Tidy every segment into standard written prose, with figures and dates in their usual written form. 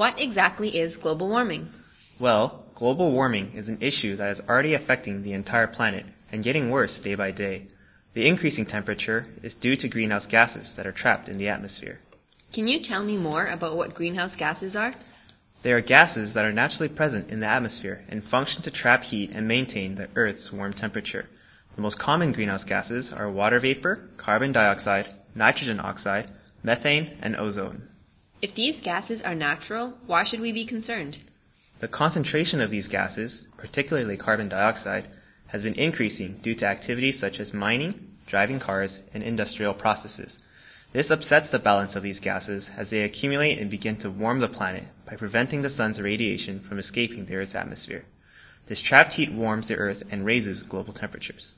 What exactly is global warming? Well, global warming is an issue that is already affecting the entire planet and getting worse day by day. The increasing temperature is due to greenhouse gases that are trapped in the atmosphere. Can you tell me more about what greenhouse gases are? They are gases that are naturally present in the atmosphere and function to trap heat and maintain the Earth's warm temperature. The most common greenhouse gases are water vapor, carbon dioxide, nitrogen oxide, methane, and ozone. If these gases are natural, why should we be concerned? The concentration of these gases, particularly carbon dioxide, has been increasing due to activities such as mining, driving cars, and industrial processes. This upsets the balance of these gases as they accumulate and begin to warm the planet by preventing the sun's radiation from escaping the Earth's atmosphere. This trapped heat warms the Earth and raises global temperatures.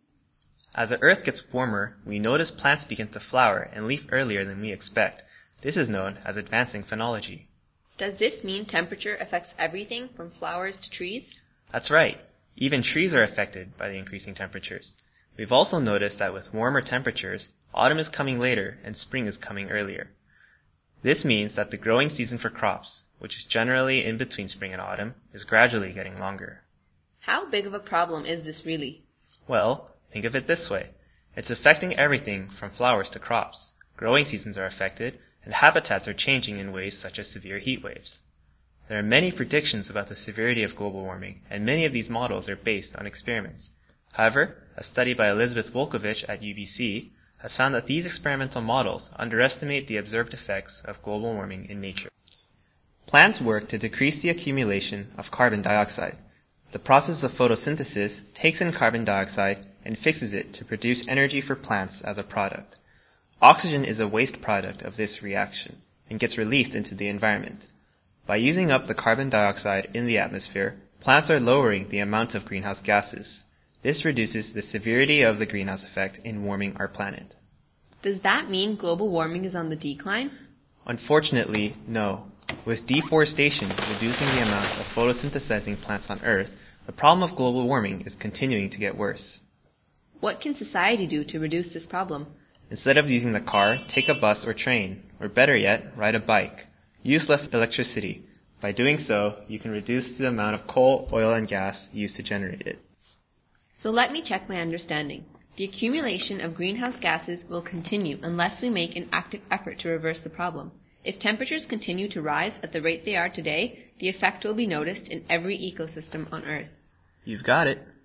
As the Earth gets warmer, we notice plants begin to flower and leaf earlier than we expect. This is known as advancing phenology. Does this mean temperature affects everything from flowers to trees? That's right. Even trees are affected by the increasing temperatures. We've also noticed that with warmer temperatures, autumn is coming later and spring is coming earlier. This means that the growing season for crops, which is generally in between spring and autumn, is gradually getting longer. How big of a problem is this really? Well, think of it this way. It's affecting everything from flowers to crops. Growing seasons are affected, and habitats are changing in ways such as severe heat waves. There are many predictions about the severity of global warming, and many of these models are based on experiments. However, a study by Elizabeth Volkovich at UBC has found that these experimental models underestimate the observed effects of global warming in nature. Plants work to decrease the accumulation of carbon dioxide. The process of photosynthesis takes in carbon dioxide and fixes it to produce energy for plants as a product. Oxygen is a waste product of this reaction and gets released into the environment. By using up the carbon dioxide in the atmosphere, plants are lowering the amount of greenhouse gases. This reduces the severity of the greenhouse effect in warming our planet. Does that mean global warming is on the decline? Unfortunately, no. With deforestation reducing the amount of photosynthesizing plants on Earth, the problem of global warming is continuing to get worse. What can society do to reduce this problem? Instead of using the car, take a bus or train, or better yet, ride a bike. Use less electricity. By doing so, you can reduce the amount of coal, oil, and gas used to generate it. So let me check my understanding. The accumulation of greenhouse gases will continue unless we make an active effort to reverse the problem. If temperatures continue to rise at the rate they are today, the effect will be noticed in every ecosystem on Earth. You've got it.